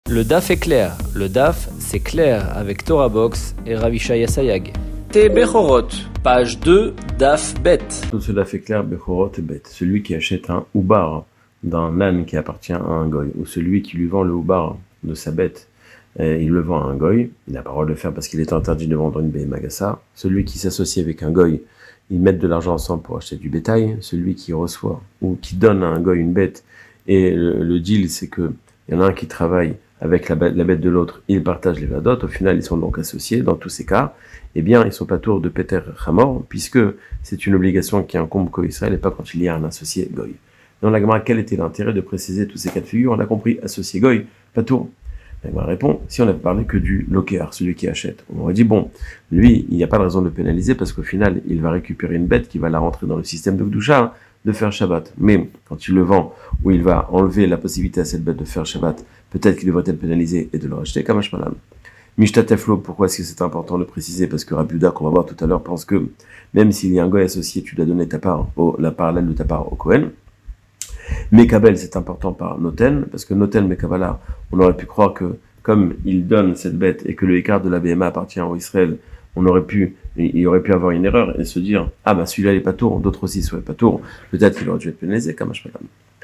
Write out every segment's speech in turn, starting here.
Le DAF est clair. Le DAF, c'est clair avec Torah Box et Ravishaya Sayag. Te Bechorot, page 2, DAF Bet. Tout cela fait clair, Bechorot et Bet. Celui qui achète un oubar d'un âne qui appartient à un goy, ou celui qui lui vend le oubar de sa bête, il le vend à un goy, il n'a pas le droit de le faire parce qu'il est interdit de vendre une béhémagassa. Celui qui s'associe avec un goy, ils mettent de l'argent ensemble pour acheter du bétail. Celui qui reçoit ou qui donne à un goy une bête, et le deal c'est que il y en a un qui travaille avec la bête de l'autre, ils partagent les vadot, au final ils sont donc associés. Dans tous ces cas, eh bien ils sont pas tours de Peter Hamor, puisque c'est une obligation qui incombe qu'au Israël et pas quand il y a un associé goy. Dans la Gemara, quel était l'intérêt de préciser tous ces cas de figure? On a compris, associé goy, pas tour. La Gemara répond, si on n'avait parlé que du loquer, celui qui achète, on aurait dit bon, lui, il n'y a pas de raison de le pénaliser parce qu'au final, il va récupérer une bête qui va la rentrer dans le système de Gdusha, de faire Shabbat. Mais quand il le vend, ou il va enlever la possibilité à cette bête de faire Shabbat, peut-être qu'il devrait être pénalisé et de le racheter comme Ashmalan. Mishtateflo, pourquoi est-ce que c'est important de le préciser? Parce que Rabbi Yehuda, qu'on va voir tout à l'heure, pense que même s'il y a un goy associé, tu dois donner ta part, la parallèle de ta part au Kohen. Mekabel, c'est important par Noten, parce que Noten, Mekabala, on aurait pu croire que comme il donne cette bête et que le écart de la BMA appartient au Israël, il aurait pu avoir une erreur et se dire, ah bah celui-là il est pas tour, d'autres aussi seraient pas tour, peut-être qu'il aurait dû être pénalisé, comme Ashmalan.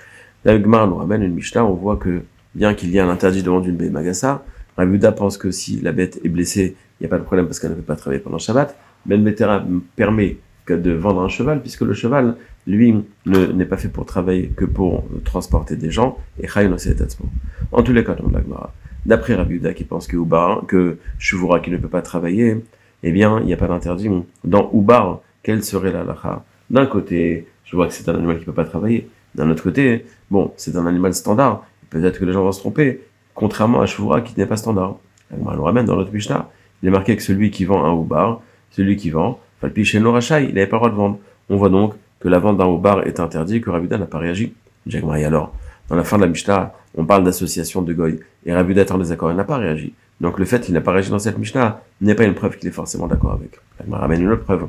La Gemara nous ramène une Mishnah, on voit que bien qu'il y ait un interdit de vendre une béhémagassa, Rabbi Yehuda pense que si la bête est blessée, il n'y a pas de problème parce qu'elle ne peut pas travailler pendant Shabbat. Ben Betera permet de vendre un cheval, puisque le cheval, lui, n'est pas fait pour travailler que pour transporter des gens, et Chayin aussi est tatzmo. En tous les cas, dans la Gemara, d'après Rabbi Yehuda qui pense que Ubar, que Shuvura qui ne peut pas travailler, eh bien, il n'y a pas d'interdit. Dans Ubar, quelle serait la halakha? D'un côté, je vois que c'est un animal qui ne peut pas travailler. D'un autre côté, bon, c'est un animal standard. Peut-être que les gens vont se tromper, contrairement à Shuvura qui n'est pas standard. On le ramène dans notre Mishnah. Il est marqué que celui qui vend un oubar, celui qui vend, Falpi chez Norachai, il n'avait pas le droit de vendre. On voit donc que la vente d'un oubar est interdite, que Rabbi Yehuda n'a pas réagi. Alors, dans la fin de la Mishnah, on parle d'association de goy, et Rabbi Yehuda est en désaccord, il n'a pas réagi. Donc le fait qu'il n'a pas réagi dans cette Mishnah n'est pas une preuve qu'il est forcément d'accord avec. On ramène une autre preuve.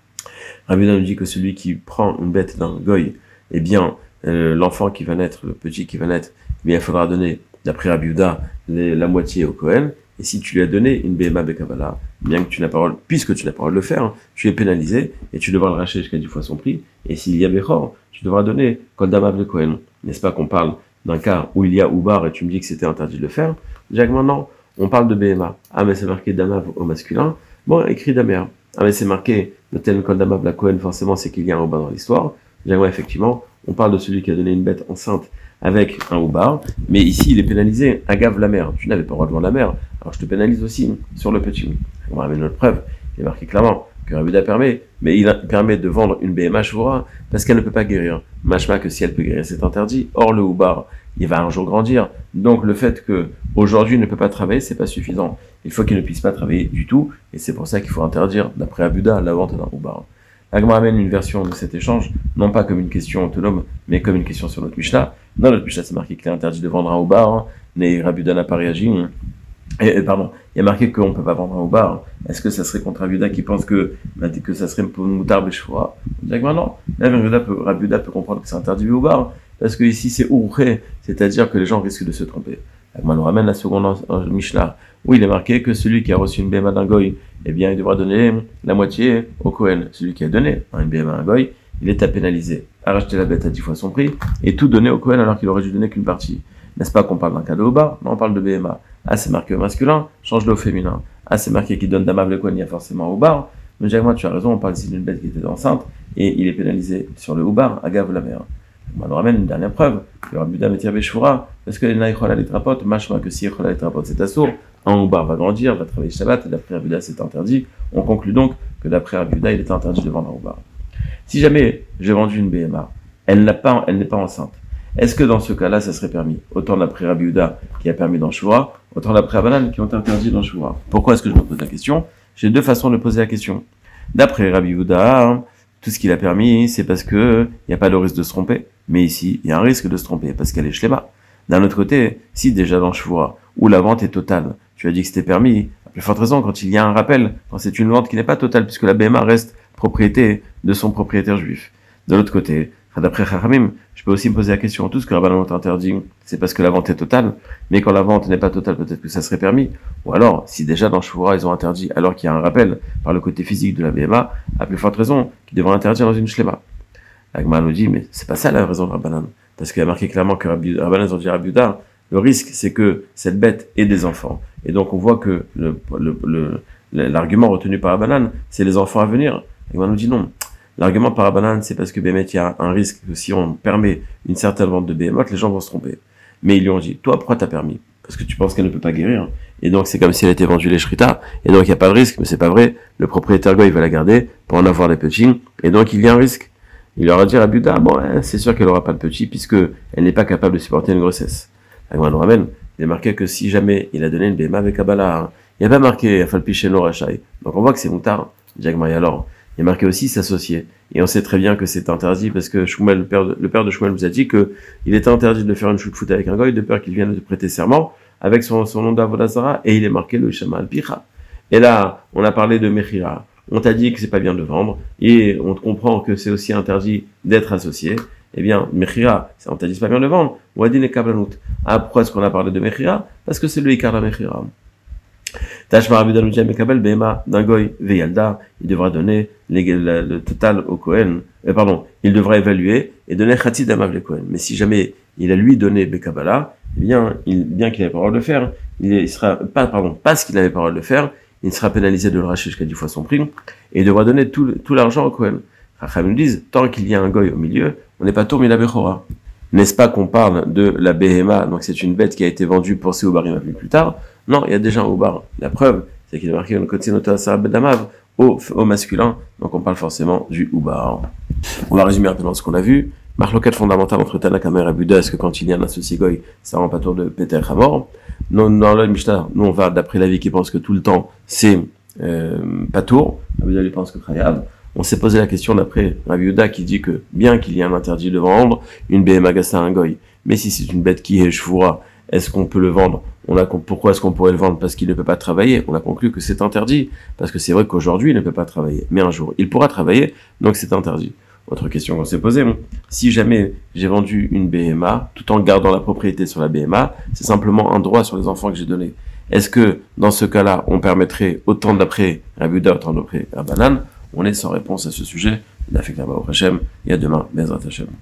Rabbi Yehuda nous dit que celui qui prend une bête d'un goy, eh bien, l'enfant qui va naître, le petit qui va naître, mais il faudra donner, d'après Rabbi Yehuda, la moitié au Kohen. Et si tu lui as donné une Behema Bekabala, bien que tu n'as pas, puisque tu n'as pas le droit de le faire, tu es pénalisé et tu devras le racheter jusqu'à 10 fois son prix. Et s'il y a Bechor, tu devras donner Koldamav le Kohen. N'est-ce pas qu'on parle d'un cas où il y a Oubar et tu me dis que c'était interdit de le faire? Jacques, maintenant, on parle de Behema. Ah, mais c'est marqué Damav au masculin. Bon, écrit Damer. Ah, mais c'est marqué Noten Koldamav la Kohen, forcément, c'est qu'il y a un Oubar dans l'histoire. Jacques, effectivement, on parle de celui qui a donné une bête enceinte avec un oubar, mais ici il est pénalisé, agave la mère. Tu n'avais pas le droit de vendre la mère, alors je te pénalise aussi sur le petit. On va ramener notre preuve, il est marqué clairement que Rabbi Yehuda permet, mais il permet de vendre une BMA Shuvura parce qu'elle ne peut pas guérir. Machma que si elle peut guérir, c'est interdit. Or le oubar, il va un jour grandir, donc le fait que aujourd'hui il ne peut pas travailler, c'est pas suffisant. Il faut qu'il ne puisse pas travailler du tout, et c'est pour ça qu'il faut interdire, d'après Rabbi Yehuda, la vente d'un oubar. La Gemara amène une version de cet échange, non pas comme une question autonome, mais comme une question sur notre Mishnah. Dans notre Mishnah, c'est marqué qu'il est interdit de vendre un oubar, mais Rabbi Yehuda n'a pas réagi. Pardon, il y a marqué qu'on ne peut pas vendre un oubar. Est-ce que ça serait contre Rabbi Yehuda qui pense que ça serait pour une moutarde et shfura? On dirait que non. Rabbi Yehuda peut comprendre que c'est interdit le oubar, parce que ici c'est ouré, c'est-à-dire que les gens risquent de se tromper. La Gemara nous ramène la seconde Mishnah, où il est marqué que celui qui a reçu une béma d'un goy, eh bien, il devra donner la moitié au Kohen. Celui qui a donné une béma à un goy, il est à pénaliser, à racheter la bête à 10 fois son prix, et tout donner au Kohen alors qu'il aurait dû donner qu'une partie. N'est-ce pas qu'on parle d'un cadeau au bas? Non, on parle de béma. Ah, c'est marqué au masculin, change-le au féminin. Ah, c'est marqué qu'il donne d'amav le Kohen, il y a forcément au bar. Mais Jacques, tu as raison, on parle ici d'une bête qui était enceinte, et il est pénalisé sur le oubar, agave la mère. On nous ramène une dernière preuve, que Rabbi Yehuda metir beshura, parce que les naïchola les trapotes, machma que si les trapotes c'est assourd, un oubar va grandir, va travailler Shabbat, et d'après Rabbi Yehuda c'est interdit. On conclut donc que d'après Rabbi Yehuda il est interdit de vendre un oubar. Si jamais j'ai vendu une BMA, elle n'est pas enceinte, est-ce que dans ce cas-là ça serait permis? Autant d'après Rabbi Yehuda qui a permis dans Shuvura, autant d'après Abanan qui ont interdit dans Shuvura. Pourquoi est-ce que je me pose la question? J'ai deux façons de poser la question. D'après Rabbi Yehuda, tout ce qu'il a permis, c'est parce que il n'y a pas de risque de se tromper. Mais ici, il y a un risque de se tromper, parce qu'elle est shlema. D'un autre côté, si déjà dans Shuvura, où la vente est totale, tu as dit que c'était permis, à plus forte raison quand il y a un rappel, quand c'est une vente qui n'est pas totale, puisque la BMA reste propriété de son propriétaire juif. De l'autre côté, D'après Chachamim, je peux aussi me poser la question, tout ce que Rabbanan ont interdit, c'est parce que la vente est totale, mais quand la vente n'est pas totale, peut-être que ça serait permis. Ou alors, si déjà dans Shvura, ils ont interdit, alors qu'il y a un rappel par le côté physique de la BMA, à plus forte raison, qu'ils devraient interdire dans une Shlema. Agma nous dit, mais c'est pas ça la raison de Rabbanan. Parce qu'il y a marqué clairement que Rabbanan ont dit à Rabbi Yehuda, le risque, c'est que cette bête ait des enfants. Et donc, on voit que l'argument retenu par Rabbanan, c'est les enfants à venir. Agma nous dit non. L'argument par Rabbanan, c'est parce que Bémet, il y a un risque que si on permet une certaine vente de Béhémoth, les gens vont se tromper. Mais ils lui ont dit, toi, pourquoi t'as permis? Parce que tu penses qu'elle ne peut pas guérir. Et donc, c'est comme si elle était vendue les shrita. Et donc, il n'y a pas de risque, mais c'est pas vrai. Le propriétaire goy, il va la garder pour en avoir les petits. Et donc, il y a un risque. Il leur a dit à Rabbi Yehuda, bon, c'est sûr qu'elle aura pas de petits, puisque elle n'est pas capable de supporter une grossesse. Agma nous ramène, il est marqué que si jamais il a donné une béma avec Kabbalah, il n'y a pas marqué Afalpicheno Rachai. Donc, on voit que c'est moutard. Agma, alors. Il est marqué aussi s'associer. Et on sait très bien que c'est interdit parce que Shmuel, le père de Shmuel nous a dit que il était interdit de faire une shoot-foot avec un goy de peur qu'il vienne de prêter serment avec son nom d'Avodazara et il est marqué le Shama al-Picha. Et là, on a parlé de Mechira. On t'a dit que c'est pas bien de vendre et on comprend que c'est aussi interdit d'être associé. Eh bien, Mechira, on t'a dit c'est pas bien de vendre. Wadin et Kablanut. Ah, pourquoi est-ce qu'on a parlé de Mechira? Parce que c'est le Ikar la Mechira. Tashma Rabbi Yehuda nous dit Mekabel Behema d'un goy veyalda, il devra donner le total au Kohen, il devra évaluer et donner Khatsi d'Amav le Kohen. Mais si jamais il a lui donné Bekabala, eh bien, bien qu'il avait pas le droit de le faire, il sera, parce qu'il avait pas le droit de le faire, il sera pénalisé de le racheter jusqu'à 10 fois son prix, et il devra donner tout l'argent au Kohen. Racham nous disent, tant qu'il y a un goy au milieu, on n'est pas tour la Bechora. N'est-ce pas qu'on parle de la Behema, donc c'est une bête qui a été vendue pour ses Oubarim plus tard? Non, il y a déjà un Oubar. La preuve, c'est qu'il est marqué au masculin, donc on parle forcément du Oubar. On va résumer rapidement ce qu'on a vu. Marloquette fondamentale entre Tanakama et Rabbi Yehuda, est-ce que quand il y a un associé goy, ça rend pas tour de Peter Hamor? Non, dans le Mishnah, nous on va d'après l'avis qui pense que tout le temps c'est pas tour. Rabbi Yehuda lui pense que Chayav. On s'est posé la question d'après Rabbi Yehuda qui dit que bien qu'il y ait un interdit de vendre une BMA gassa à un goy, mais si c'est une bête qui est shvura, est-ce qu'on peut le vendre? Pourquoi est-ce qu'on pourrait le vendre? Parce qu'il ne peut pas travailler. On a conclu que c'est interdit. Parce que c'est vrai qu'aujourd'hui, il ne peut pas travailler. Mais un jour, il pourra travailler, donc c'est interdit. Autre question qu'on s'est posée, si jamais j'ai vendu une BMA, tout en gardant la propriété sur la BMA, c'est simplement un droit sur les enfants que j'ai donné. Est-ce que, dans ce cas-là, on permettrait autant d'après Rabbi Yehuda, autant d'après Rabbanan? On est sans réponse à ce sujet. Il a fait que là-bas au Hachem. Et à demain, Bezrat Hachem.